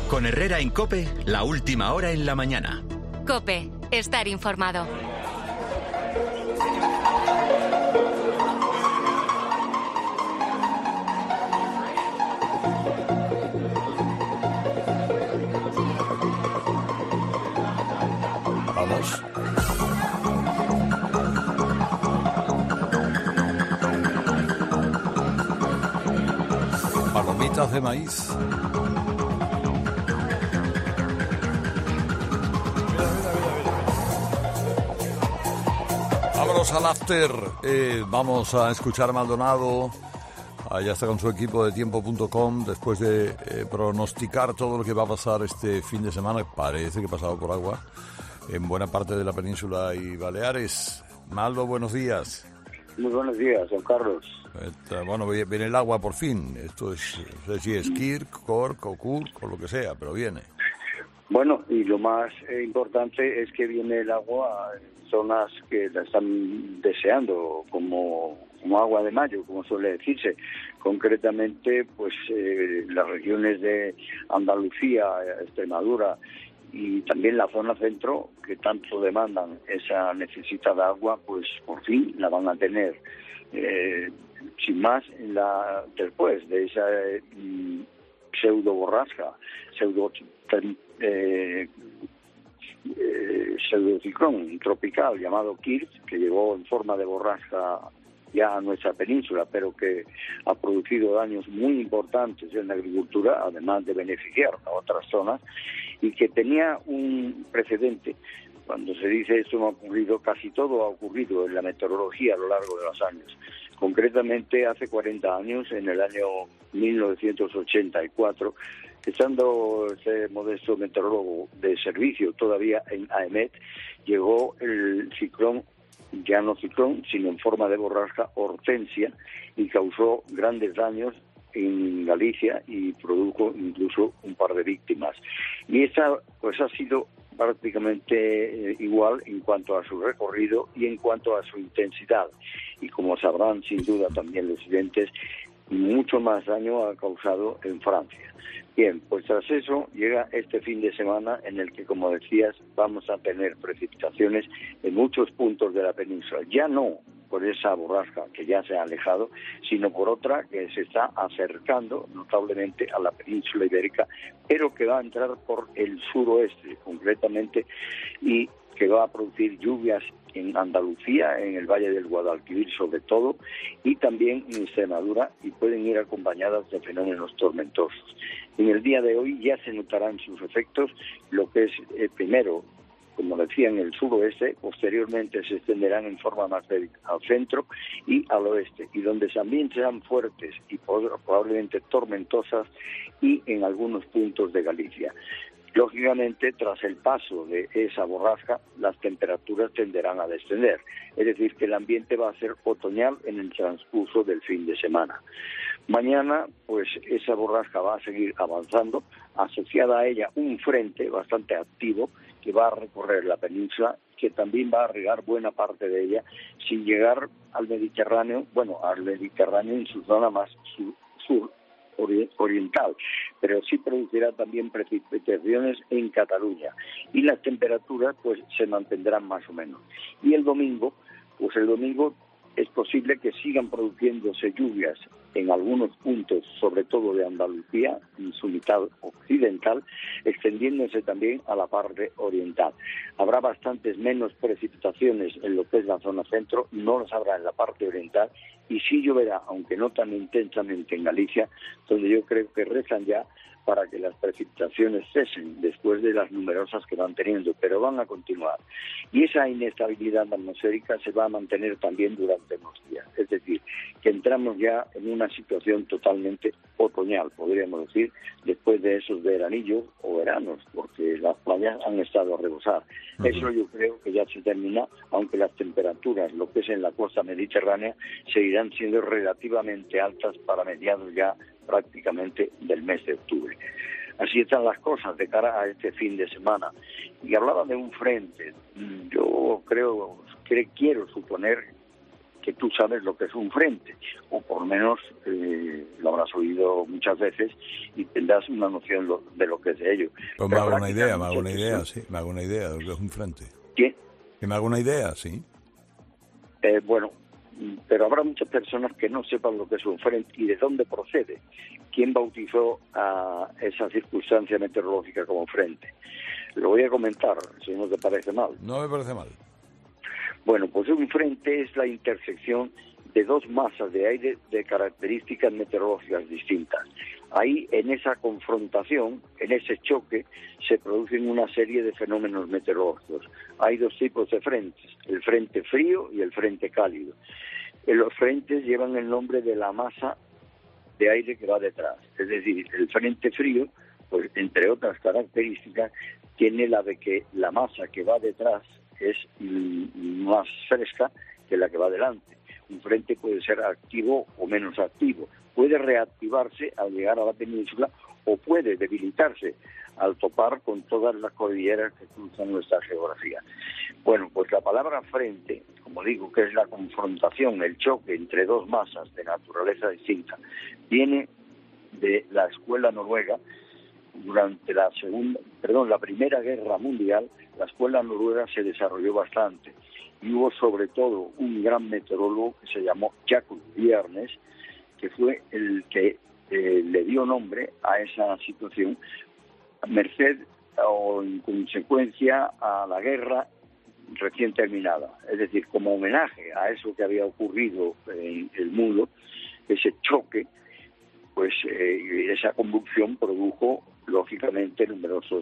Con Herrera en COPE, la última hora en la mañana. COPE, estar informado. Vamos. Palomitas de maíz. Vámonos al after. Vamos a escuchar a Maldonado. Ya está con su equipo de tiempo.com después de pronosticar todo lo que va a pasar este fin de semana. Parece que ha pasado por agua en buena parte de la península y Baleares. Maldo, buenos días. Muy buenos días, don Carlos. Bueno, viene el agua por fin. Esto es, no sé si es Kirk, Cork o Kurk o lo que sea, pero viene. Bueno, y lo más importante es que viene el agua en zonas que la están deseando, como agua de mayo, como suele decirse. Concretamente, pues las regiones de Andalucía, Extremadura y también la zona centro, que tanto demandan esa necesitada agua, pues por fin la van a tener. Sin más, después de esa pseudo borrasca, pseudociclón tropical llamado Kirk, que llegó en forma de borrasca ya a nuestra península, pero que ha producido daños muy importantes en la agricultura, además de beneficiar a otras zonas, y que tenía un precedente. Cuando se dice esto no ha ocurrido, casi todo ha ocurrido en la meteorología a lo largo de los años. Concretamente, hace 40 años, en el año 1984, estando ese modesto meteorólogo de servicio todavía en AEMET, llegó el ciclón, ya no ciclón, sino en forma de borrasca, Hortensia, y causó grandes daños en Galicia y produjo incluso un par de víctimas. Y esa pues ha sido prácticamente igual en cuanto a su recorrido y en cuanto a su intensidad. Y como sabrán sin duda también los oyentes, mucho más daño ha causado en Francia. Bien, pues tras eso llega este fin de semana en el que, como decías, vamos a tener precipitaciones en muchos puntos de la península. Ya no por esa borrasca que ya se ha alejado, sino por otra que se está acercando notablemente a la península ibérica, pero que va a entrar por el suroeste concretamente y que va a producir lluvias en Andalucía, en el Valle del Guadalquivir sobre todo, y también en Extremadura, y pueden ir acompañadas de fenómenos tormentosos. En el día de hoy ya se notarán sus efectos, lo que es primero, como decía, en el suroeste, posteriormente se extenderán en forma más débil al centro y al oeste, y donde también serán fuertes y probablemente tormentosas y en algunos puntos de Galicia. Lógicamente, tras el paso de esa borrasca, las temperaturas tenderán a descender, es decir, que el ambiente va a ser otoñal en el transcurso del fin de semana. Mañana, pues esa borrasca va a seguir avanzando, asociada a ella un frente bastante activo que va a recorrer la península, que también va a regar buena parte de ella, sin llegar al Mediterráneo, en su zona más sur oriental, pero sí producirá también precipitaciones en Cataluña y las temperaturas pues se mantendrán más o menos. Y el domingo es posible que sigan produciéndose lluvias en algunos puntos, sobre todo de Andalucía, en su mitad occidental, extendiéndose también a la parte oriental. Habrá bastantes menos precipitaciones en lo que es la zona centro, no las habrá en la parte oriental, y sí lloverá, aunque no tan intensamente en Galicia, donde yo creo que rezan ya para que las precipitaciones cesen después de las numerosas que van teniendo, pero van a continuar. Y esa inestabilidad atmosférica se va a mantener también durante unos días. Es decir, que entramos ya en una situación totalmente otoñal, podríamos decir, después de esos veranillos o veranos, porque las playas han estado a rebosar. Eso yo creo que ya se termina, aunque las temperaturas, lo que es en la costa mediterránea, seguirán siendo relativamente altas para mediados ya prácticamente del mes de octubre. Así están las cosas de cara a este fin de semana. Y hablaba de un frente. Yo quiero suponer que tú sabes lo que es un frente, o por lo menos lo habrás oído muchas veces y tendrás una noción de lo que es de ello. Pues me hago una idea, sí, me hago una idea de lo que es un frente. ¿Qué? Que me hago una idea, sí. Bueno, pero habrá muchas personas que no sepan lo que es un frente y de dónde procede. ¿Quién bautizó a esa circunstancia meteorológica como frente? Lo voy a comentar, si no te parece mal. No me parece mal. Bueno, pues un frente es la intersección de dos masas de aire de características meteorológicas distintas. Ahí, en esa confrontación, en ese choque, se producen una serie de fenómenos meteorológicos. Hay dos tipos de frentes, el frente frío y el frente cálido. Los frentes llevan el nombre de la masa de aire que va detrás. Es decir, el frente frío, pues entre otras características, tiene la de que la masa que va detrás es más fresca que la que va delante. Un frente puede ser activo o menos activo, puede reactivarse al llegar a la península o puede debilitarse al topar con todas las cordilleras que cruzan nuestra geografía. Bueno, pues la palabra frente, como digo, que es la confrontación, el choque entre dos masas de naturaleza distinta, viene de la escuela noruega. Durante la Primera Guerra Mundial, la escuela noruega se desarrolló bastante y hubo sobre todo un gran meteorólogo que se llamó Jacob Bjernes, que fue el que le dio nombre a esa situación, merced o en consecuencia a la guerra recién terminada. Es decir, como homenaje a eso que había ocurrido en el mundo, ese choque, pues esa convulsión produjo lógicamente numerosos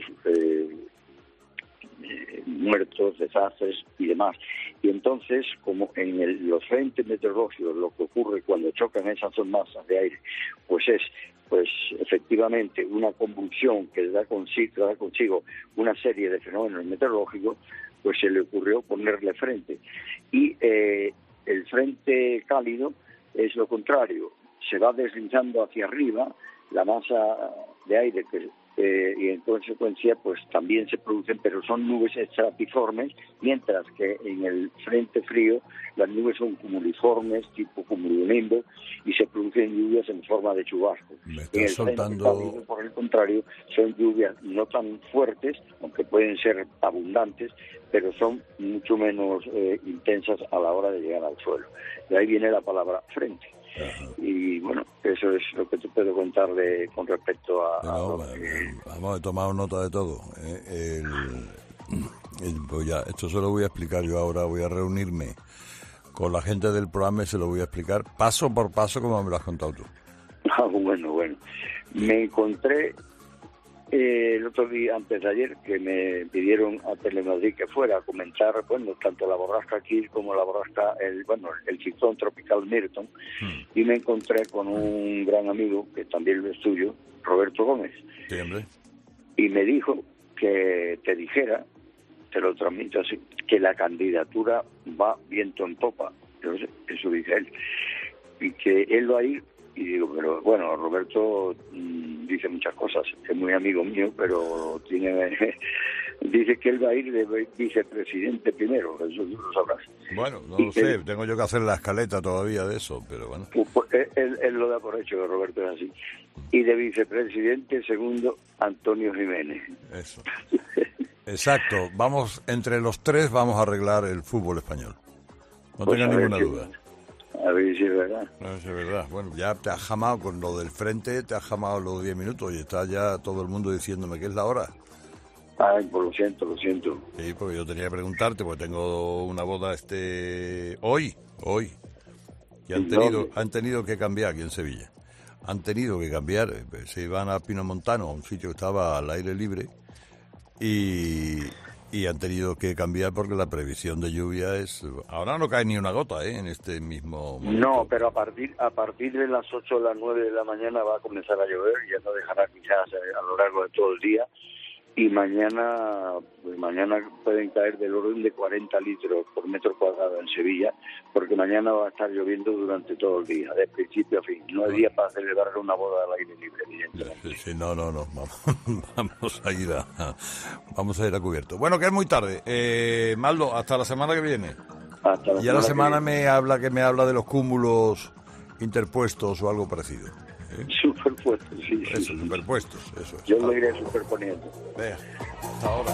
muertos, desastres y demás. Y entonces, como en los frentes meteorológicos lo que ocurre cuando chocan esas dos masas de aire, pues es efectivamente una convulsión que da consigo una serie de fenómenos meteorológicos, pues se le ocurrió ponerle frente. Y el frente cálido es lo contrario, se va deslizando hacia arriba la masa de aire y en consecuencia pues también se producen, pero son nubes estratiformes, mientras que en el frente frío las nubes son cumuliformes, tipo cumulonimbo, y se producen lluvias en forma de chubascos. Me En estás el soltando... frente cálido, por el contrario, son lluvias no tan fuertes, aunque pueden ser abundantes, pero son mucho menos intensas a la hora de llegar al suelo. De ahí viene la palabra frente. Ajá. Y bueno, eso es lo que te puedo contar con respecto a... Vamos, he tomado nota de todo. Esto se lo voy a explicar yo ahora, voy a reunirme con la gente del programa y se lo voy a explicar paso por paso como me lo has contado tú. Bueno. Me encontré el otro día, antes de ayer, que me pidieron a Telemadrid que fuera a comentar, bueno, tanto la borrasca Kir como la borrasca, el ciclón tropical Milton, y me encontré con un gran amigo, que también lo es tuyo, Roberto Gómez. Sí, hombre. Y me dijo que te dijera, te lo transmito así, que la candidatura va viento en popa. Entonces, eso dice él. Y que él va a ir. Y digo, pero bueno, Roberto dice muchas cosas, es muy amigo mío, pero dice que él va a ir de vicepresidente primero, eso tú lo sabrás. Bueno, no lo sé, tengo yo que hacer la escaleta todavía de eso, pero bueno. Pues, él lo da por hecho, que Roberto es así. Y de vicepresidente segundo, Antonio Jiménez. Eso. Exacto, entre los tres vamos a arreglar el fútbol español. No Pues tenga ninguna duda. A ver si es verdad. No, es verdad. Bueno, ya te has jamado con lo del frente, te has jamado los 10 minutos y está ya todo el mundo diciéndome que es la hora. Ay, pues lo siento. Sí, porque yo tenía que preguntarte, porque tengo una boda hoy, y han tenido que cambiar aquí en Sevilla. Han tenido que cambiar, se iban a Pinomontano, a un sitio que estaba al aire libre, y han tenido que cambiar porque la previsión de lluvia es... Ahora no cae ni una gota, en este mismo momento. No, pero a partir de las 8 o las 9 de la mañana va a comenzar a llover, ya no dejará quizás a lo largo de todo el día, y mañana pueden caer del orden de 40 litros por metro cuadrado en Sevilla, porque mañana va a estar lloviendo durante todo el día, de principio a fin. No hay día para celebrar una boda al aire libre, evidentemente. Sí, no. Vamos a ir a cubierto. Bueno, que es muy tarde. Maldo, hasta la semana que viene. Y a la semana me habla de los cúmulos interpuestos o algo parecido. Superpuestos, sí. Eso, superpuestos, eso es. Yo lo iré superponiendo. Venga, hasta ahora.